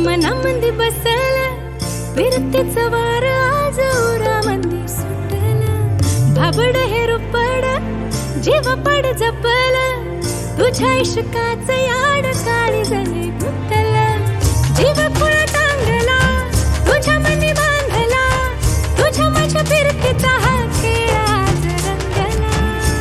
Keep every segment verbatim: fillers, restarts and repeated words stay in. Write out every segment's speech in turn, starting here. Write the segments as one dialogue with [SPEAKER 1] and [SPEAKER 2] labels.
[SPEAKER 1] मनामंदी बसल फिरतीचं वार आज उरामंदी सुटलं भाबड हे रुपड जीव पड जपल तुझ्या इश्काचं याड काळी झाली गुंतल जीव पुळ टांगला तुझ्या मनी बांधला तुझ्या माझ्या फिरतीचा हा खेळ आज रंगला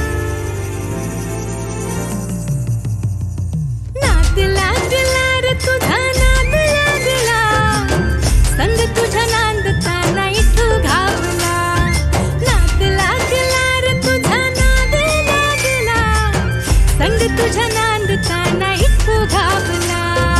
[SPEAKER 1] नाद लागला रे तुझा नाद लागला संग तुझ्या नांदताना इथू घावला नाद लागला रे तुझा नाद लागला संग तुझ्या नांदताना इथू घावला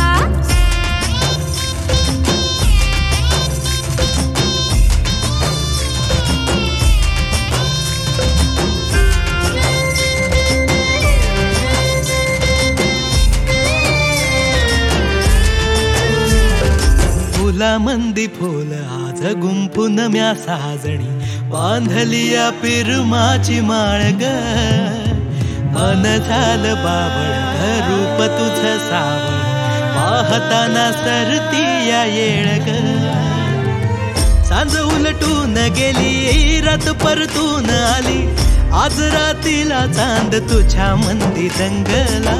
[SPEAKER 2] मंदी फुल आज गुंफून म्या साजणी बांधलिया पिरमाची माळ ग मन झालं बाबळ रूप तुझं सावळ पाहताना सरती या येळ ग सांज उलटून गेली रात परतून आली आज रातीला चांद तुझ्या मंदी दंगला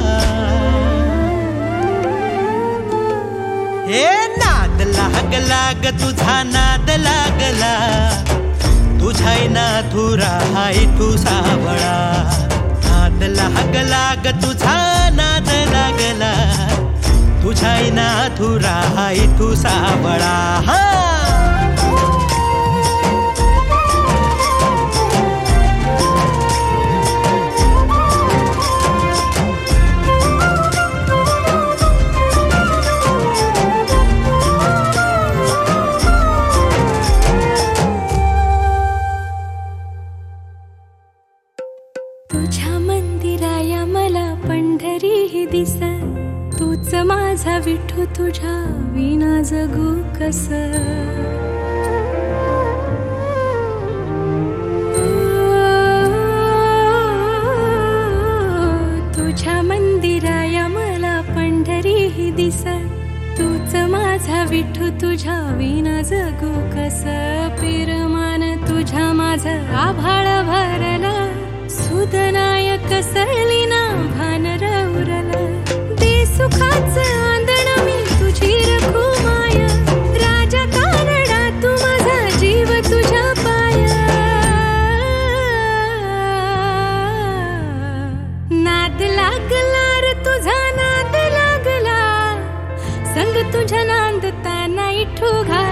[SPEAKER 2] हे नाद लागला ग तुझा नाद लागला तुझा नाथुरा हाय तू सावळा नाद लागला ग तुझा नाद लागला तुझा नाथुरा हाय तू सावळा हा
[SPEAKER 1] तुझ्या मंदिराया मला पंढरी ही दिस तूच माझा विठू तुझ्या विना जगू कस तुझ्या मंदिराया मला पंढरी ही दिस तूच माझा विठू तुझ्या विना जगू कस पिरमान तुझ्या माझं आभाळ भरला सुदनाय कसळली ना भान रवरला दे सुखाचं आंदण मी तुझी रखू माया राजा कारडा तू माझा जीव तुझ्या पाया नाद लागला रे तुझा नाद लागला संग तुझ्या नांदताना इठू घा